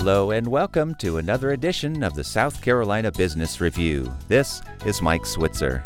Hello and welcome to another edition of the South Carolina Business Review. This is Mike Switzer.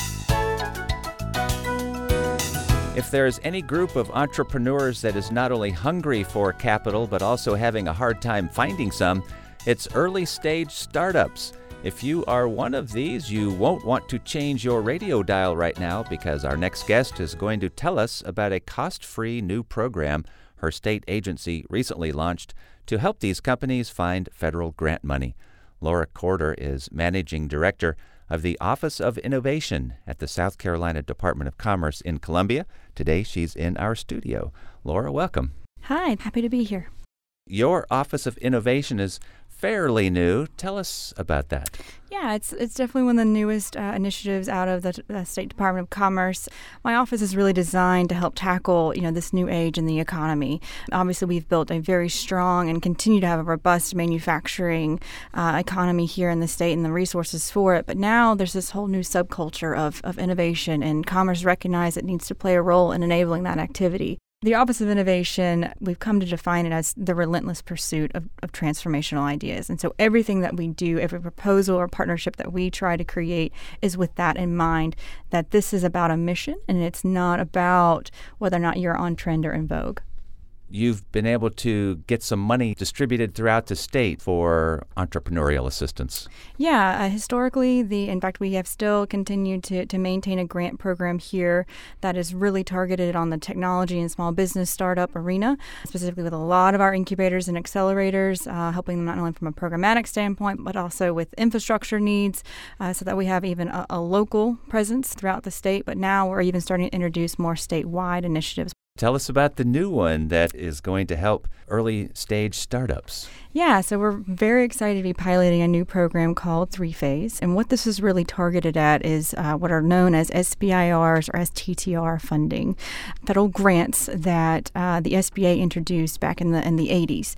If there's any group of entrepreneurs that is not only hungry for capital but also having a hard time finding some, it's early stage startups. If you are one of these, you won't want to change your radio dial right now because our next guest is going to tell us about a cost-free new program her state agency recently launched to help these companies find federal grant money. Laura Corder is Managing Director of the Office of Innovation at the South Carolina Department of Commerce in Columbia. Today, she's in our studio. Laura, welcome. Hi, happy to be here. Your Office of Innovation is fairly new. Tell us about that. Yeah, it's definitely one of the newest initiatives out of the State Department of Commerce. My office is really designed to help tackle, this new age in the economy. Obviously, we've built a very strong and continue to have a robust manufacturing economy here in the state and the resources for it. But now there's this whole new subculture of innovation, and Commerce recognizes it needs to play a role in enabling that activity. The Office of Innovation, we've come to define it as the relentless pursuit of transformational ideas. And so everything that we do, every proposal or partnership that we try to create is with that in mind, that this is about a mission and it's not about whether or not you're on trend or in vogue. You've been able to get some money distributed throughout the state for entrepreneurial assistance. Yeah, historically, in fact, we have still continued to maintain a grant program here that is really targeted on the technology and small business startup arena, specifically with a lot of our incubators and accelerators, helping them not only from a programmatic standpoint, but also with infrastructure needs, so that we have even a local presence throughout the state. But now we're even starting to introduce more statewide initiatives. Tell us about the new one that is going to help early stage startups. Yeah, so we're very excited to be piloting a new program called 3Phase. And what this is really targeted at is what are known as SBIRs or STTR funding, federal grants that the SBA introduced back in the 80s.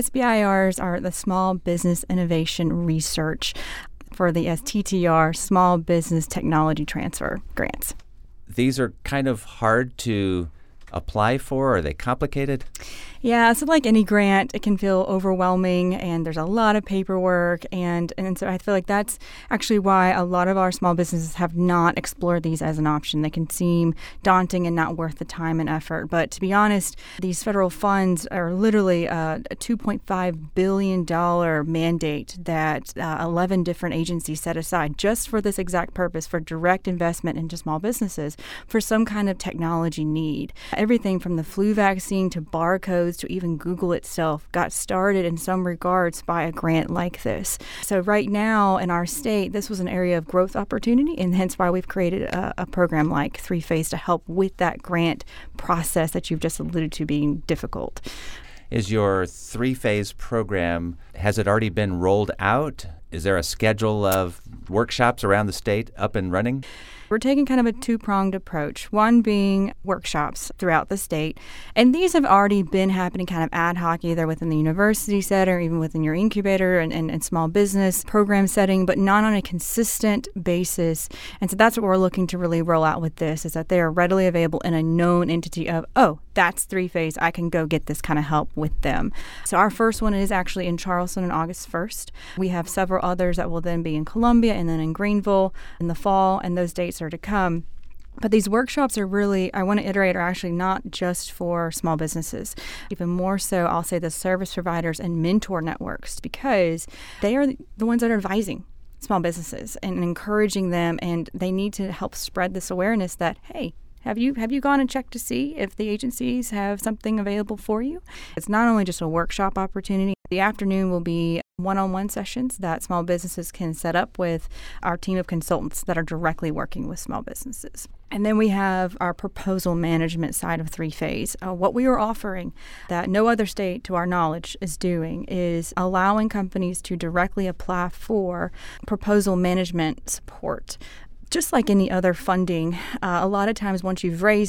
SBIRs are the Small Business Innovation Research for the STTR, Small Business Technology Transfer grants. These are kind of hard to apply for? Are they complicated? Yeah, so like any grant, it can feel overwhelming and there's a lot of paperwork. And so I feel like that's actually why a lot of our small businesses have not explored these as an option. They can seem daunting and not worth the time and effort. But to be honest, these federal funds are literally a $2.5 billion mandate that 11 different agencies set aside just for this exact purpose, for direct investment into small businesses for some kind of technology need. Everything from the flu vaccine to barcodes to even Google itself got started in some regards by a grant like this. So right now in our state, this was an area of growth opportunity, and hence why we've created a program like 3Phase to help with that grant process that you've just alluded to being difficult. Is your 3Phase program, has it already been rolled out? Is there a schedule of workshops around the state up and running? We're taking kind of a two-pronged approach, one being workshops throughout the state. And these have already been happening kind of ad hoc, either within the university setting or even within your incubator and small business program setting, but not on a consistent basis. And so that's what we're looking to really roll out with this, is that they are readily available in a known entity of, oh, that's 3Phase. I can go get this kind of help with them. So our first one is actually in Charleston on August 1st. We have several others that will then be in Columbia and then in Greenville in the fall, and those dates are to come. But these workshops are really, I want to iterate, are actually not just for small businesses. Even more so, I'll say the service providers and mentor networks, because they are the ones that are advising small businesses and encouraging them, and they need to help spread this awareness that, hey, Have you gone and checked to see if the agencies have something available for you? It's not only just a workshop opportunity. The afternoon will be one-on-one sessions that small businesses can set up with our team of consultants that are directly working with small businesses. And then we have our proposal management side of 3Phase. What we are offering that no other state, to our knowledge, is doing is allowing companies to directly apply for proposal management support. Just like any other funding, a lot of times once you've raised it,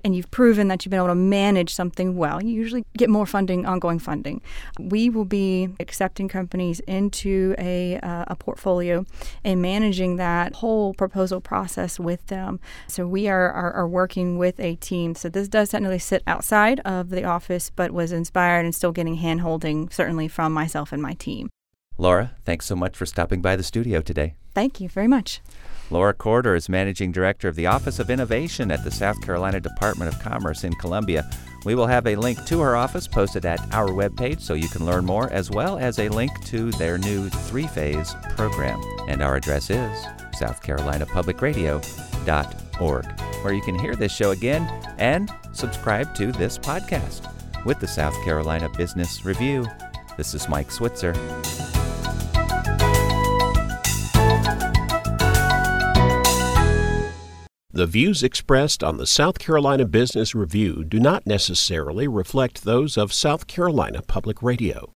and you've proven that you've been able to manage something well, you usually get more funding, ongoing funding. We will be accepting companies into a portfolio and managing that whole proposal process with them. So we are working with a team. So this does technically sit outside of the office, but was inspired and still getting hand-holding, certainly from myself and my team. Laura, thanks so much for stopping by the studio today. Thank you very much. Laura Corder is Managing Director of the Office of Innovation at the South Carolina Department of Commerce in Columbia. We will have a link to her office posted at our webpage so you can learn more, as well as a link to their new 3-phase program. And our address is southcarolinapublicradio.org, where you can hear this show again and subscribe to this podcast. With the South Carolina Business Review, this is Mike Switzer. The views expressed on the South Carolina Business Review do not necessarily reflect those of South Carolina Public Radio.